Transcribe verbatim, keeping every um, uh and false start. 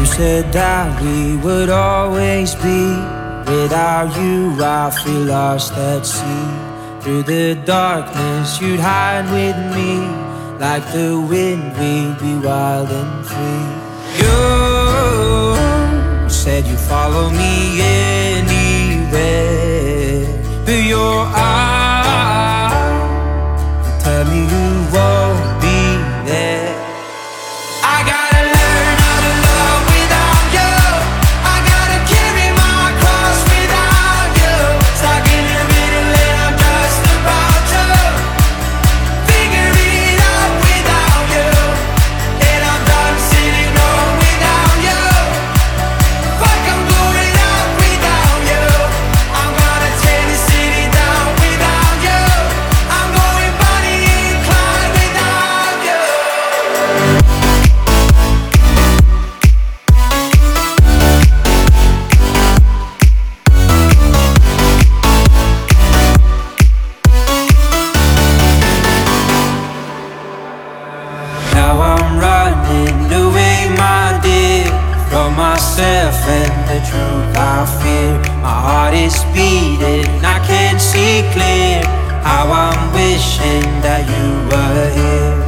said that we would always be. Without you I feel lost at sea. Through the darkness you'd hide with me. Like the wind we'd be wild and free. You said you'd follow me anywhere, but your eyes tell me you won't be there. I gotta learn how to love without you. I gotta carry my cross without you. Stuck in the middle and I'm just about to figure it out without you. And I'm done sitting home without you. Fuck, I'm going out without you. I'm gonna tear the city down without you. I'm going Bonnie and Clyde without you. Now I'm running away, my dear, from myself and the truth I fear. My heart is beating, I can't see clear. How I'm wishing that you were here.